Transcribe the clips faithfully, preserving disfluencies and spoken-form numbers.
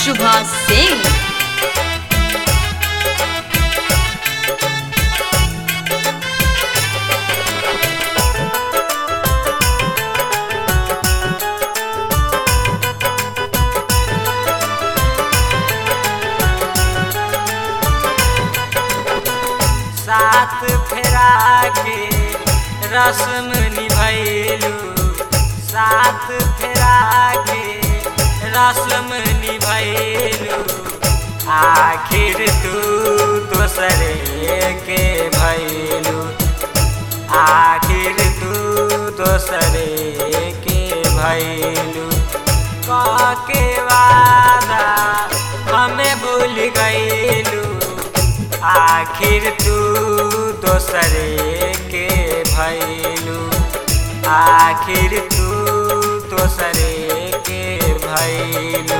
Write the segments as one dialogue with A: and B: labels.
A: शुभा सिंह।
B: साथ फेरा के रस्म निभैलू, साथ फेरा के रस्म निभैलू, आखिर तू दोसरे के भैलू, आखिर तू दोसरे के भैलू। के वादा हमें भूल गईलू, आखिर तू दोसरे के भैलू, आखिर तू दोसरे के भैलू।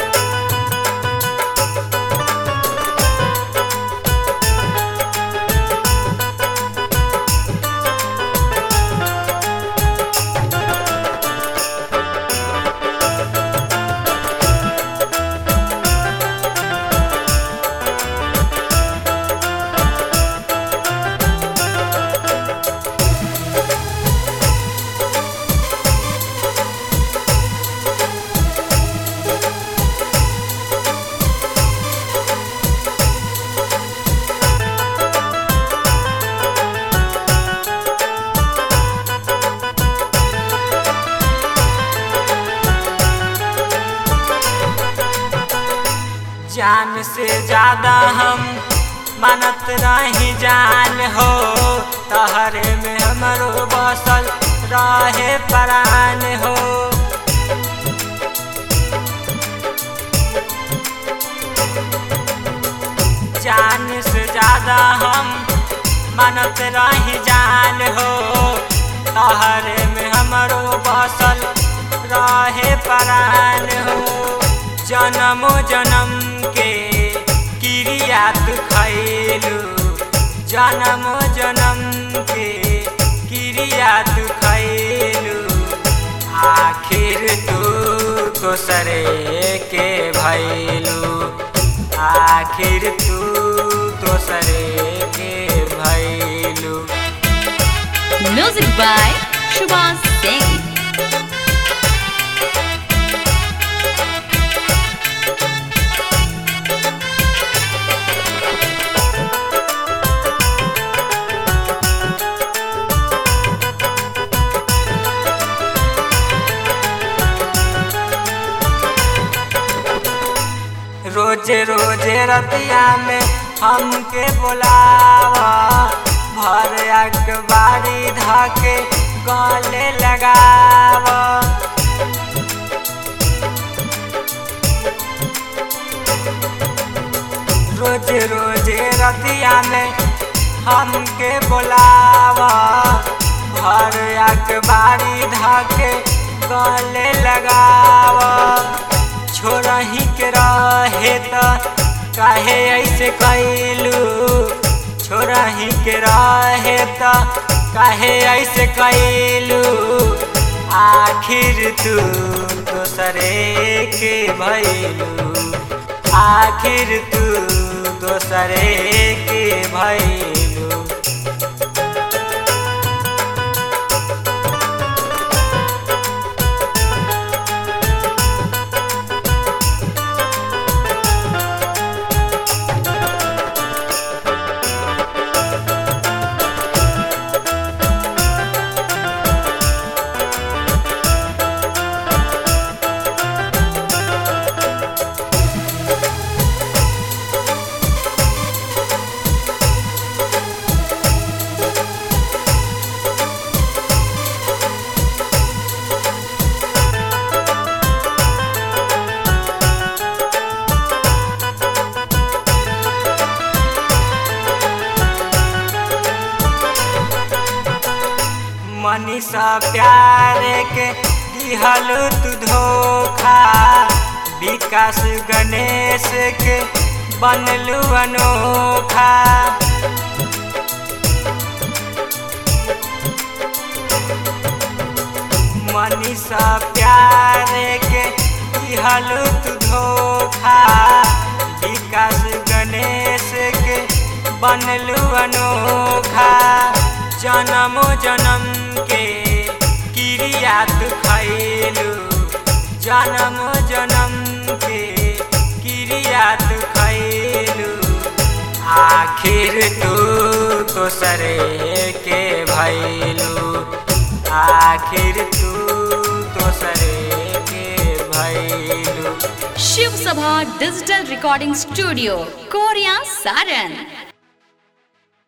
B: जान से ज्यादा हम मानत नहीं जान हो, तहरे में हमरो बसल रहे प्राण हो। जान से ज्यादा हम मानत नहीं जान हो, तहरे में हमरो बसल रहे प्राण हो। जन्मो जन्म के क्रिया तू खैलू, जन्मो जन्म के क्रिया तू खैलू, आखिर तू दोसरे के भैलू, आखिर तू दोसरे के भैलू।
A: Music by Shubha Singh.
B: रोजे रोजे रतिया में हमके बुलावा, भर अखबारी धाके गले लगावा। रोजे रोजे रतिया में हमके बुलावा, भर अखबारी धाके गले लगावा। छोड़ही के रहे त काहे ऐसे कैलू, छोड़ही के रहे त काहे ऐसे कैलू, आखिर तू दोसरे के भैलू, आखिर तू दोसरे के भैलू। मनीषा प्यार के दिहलू तू धोखा, विकास गणेश के बनलू अनोखा। मनीषा प्यार के दिहलु तू धोखा विकास गणेश के बनलू अनोखा जन्म जन्म के क्रिया तू खैलू जन्म जन्म के क्रिया तू खैलू आखिर तू तो सरे के भैलू आखिर तू तो सरे के भैलू।
A: Shiv Sabha digital recording studio Koriya Saran.